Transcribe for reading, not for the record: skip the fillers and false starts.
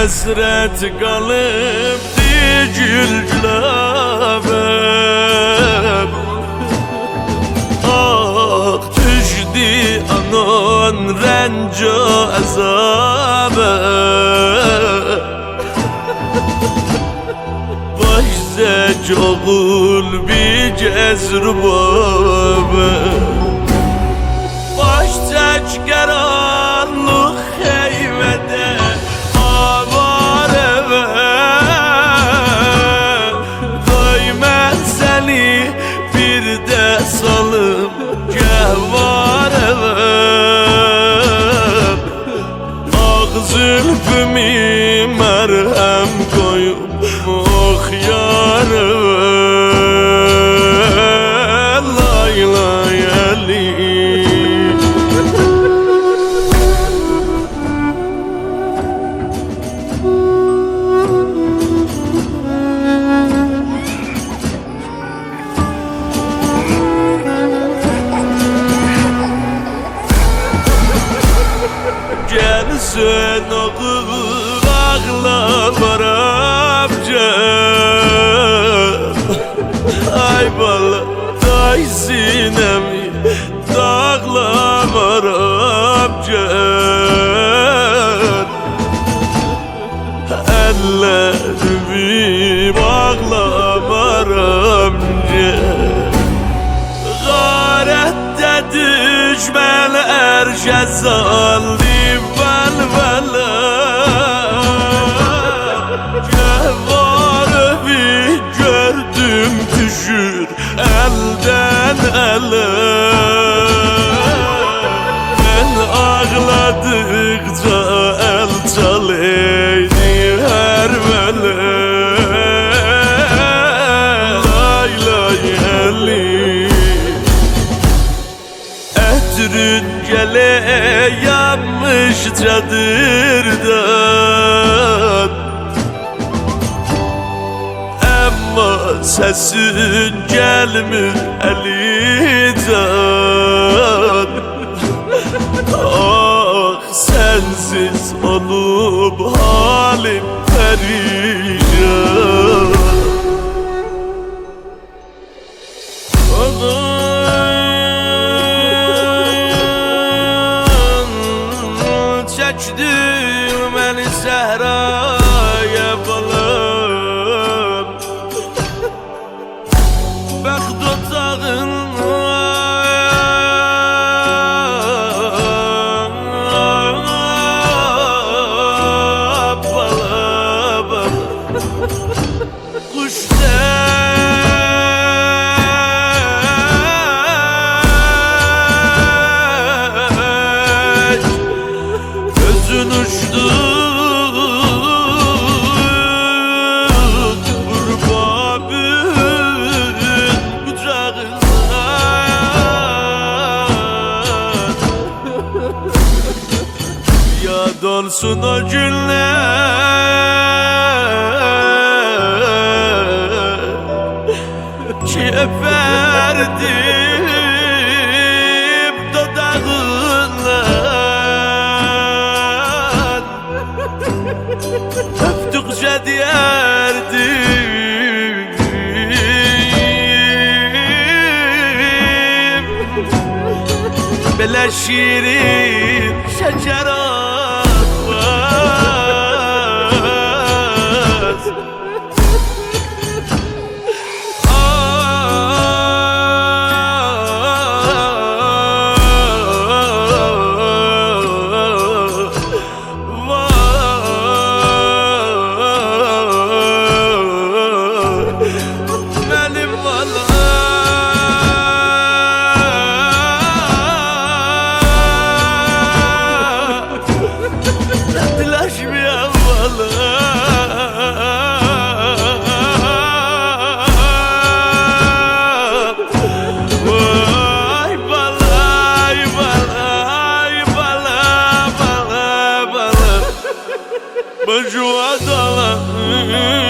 Həsrət qalıbdı gül-güləbəm. Ah düşdü anan rənca əzabəm. Başsək oğul bir cəzrubabəm. Başsək qaranlıq heyvədə salım gəhvar evəm. Ağ zülfümü mərhəm qoyub oxyar evəm. Lay lay əli Gəlsən oğul ağlamar amcam. Ay bala day sinəmi dağlamar amcam. Əllərimi bağlamar amcam. Qarətdə düşmənlər cəzallı vəlvələ. Cəvarımı gördüm düşür əldən ələ. Mən ağladıqca əl çalıydı hər vələ. Lay lay əli Ətrin gələ yanmış çadırdan. Amma səsin gəlmir əlidən. Ah sənsiz olub halim pərişan. Çəkdim məni səhraya balam. Bəxt otağına balam. Quş uçdu Qurbabın bucağına. Yad olsun o günler ki öperdim dodağından. Öptükçe diyerdim belə şirin şeker olmaz. Baju adalah